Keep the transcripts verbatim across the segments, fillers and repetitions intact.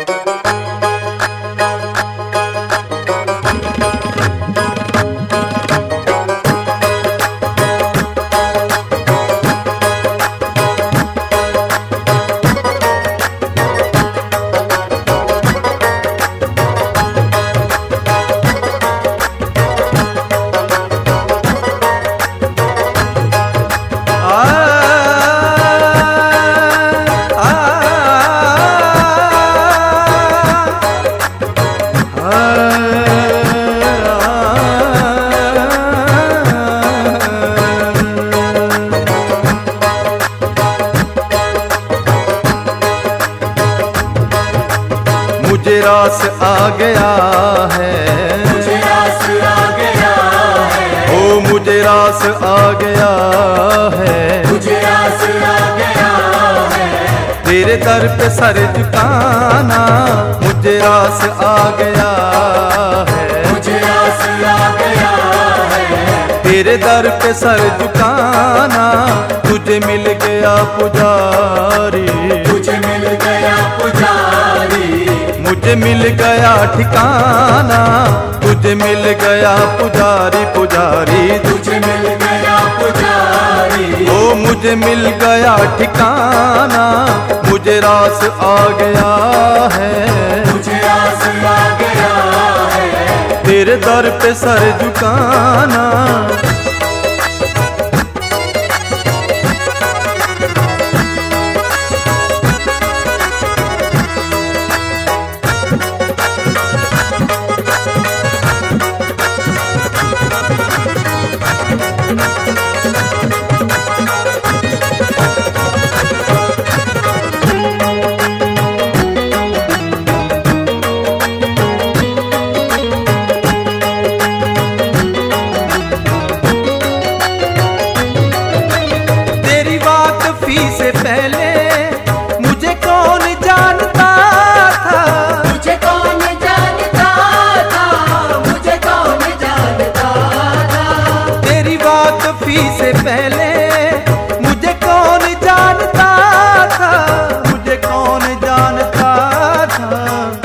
मुझे रास आ गया है, मुझे रास आ गया है, ओ मुझे रास आ गया है, मुझे रास आ गया है, तेरे दर पे सर झुकाना मुझे रास आ गया है, मुझे रास आ गया है, तेरे दर पे सर झुकाना तुझे मिल गया पुजारी, मुझे मिल गया पुजारी, मुझे मिल गया ठिकाना तुझे मिल गया पुजारी पुजारी मुझे मिल गया पुजारी, ओ मुझे मिल गया ठिकाना मुझे रास आ गया है, मुझे रास आ गया है, तेरे दर पे सर झुकाना। से पहले मुझे कौन जानता था, मुझे कौन जानता था, मुझे कौन जानता था, तेरी बात फी से पहले मुझे कौन जानता था, मुझे कौन जानता था,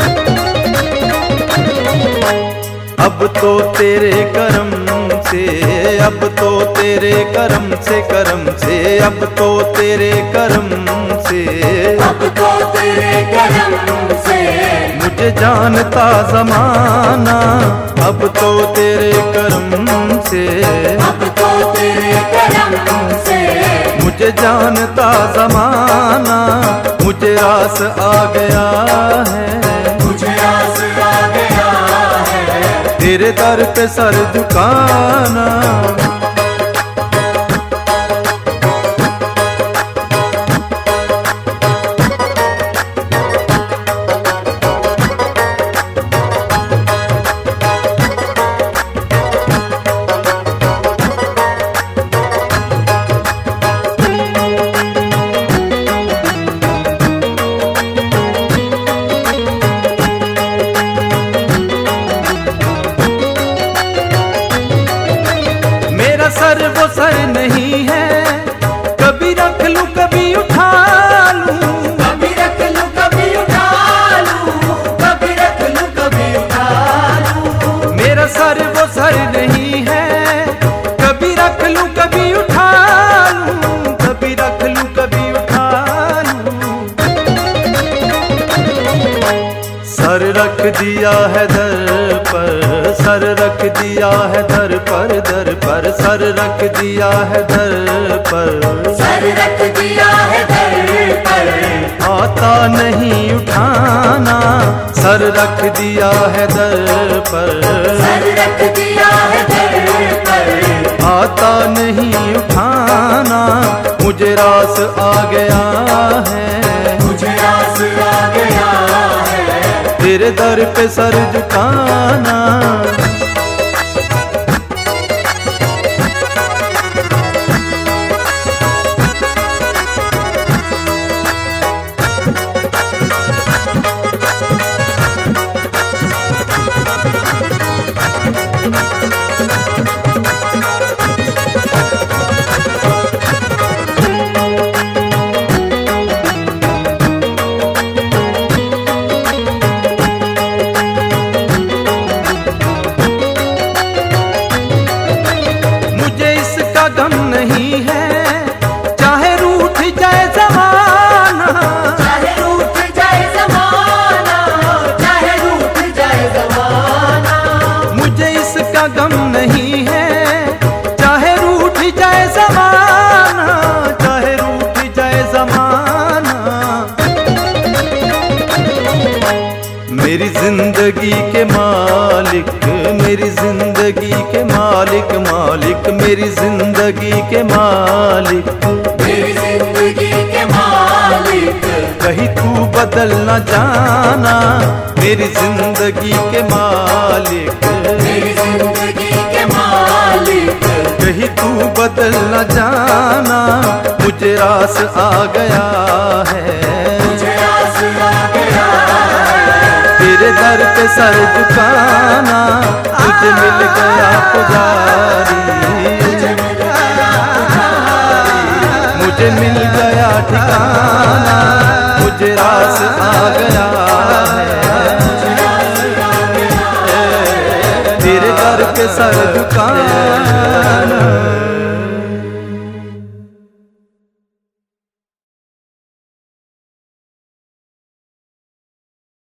अब तो तेरे करम से, अब तो तेरे करम से करम से, अब तो तेरे करम से, अब तो तेरे करम से, मुझे जानता ज़माना, अब तो तेरे करम से, अब तो तेरे करम से, मुझे जानता ज़माना मुझे रास आ गया है, मुझे रास आ गया है, तेरे दर पे सर झुकाना। सर वो सर नहीं है, कभी रख लूं कभी उठा लूं, कभी रख लूं कभी उठा लूं, कभी रख लूं कभी उठा लूं, मेरा सर वो सर नहीं है, कभी रख लूं कभी उठा लूं, कभी रख लूं कभी उठा लूं, सर रख दिया है दर पर, सर रख दिया है दर पर, दर पर सर रख दिया है दर पर, सर रख दिया है दर पर, आता नहीं उठाना, सर रख दिया है दर पर, सर रख दिया है दर पर, आता नहीं उठाना मुझे रास आ गया है, मुझे रास आ गया है, तेरे दर पे सर झुकाना। मेरी जिंदगी के मालिक, मेरी जिंदगी के मालिक, मालिक मेरी जिंदगी के मालिक, मेरी जिंदगी के मालिक, कहीं तू बदल न जाना मेरी जिंदगी के मालिक, मेरी जिंदगी के मालिक, कहीं तू बदल न जाना, मुझे रास आ गया है, मुझे आस आ गया है, तेरे दर पे सर झुकाना, तुझे मिल गया पुजारी, मुझे मिल गया ठिकाना, मुझे रास आ गया है, तेरे दर पे सर झुकाना।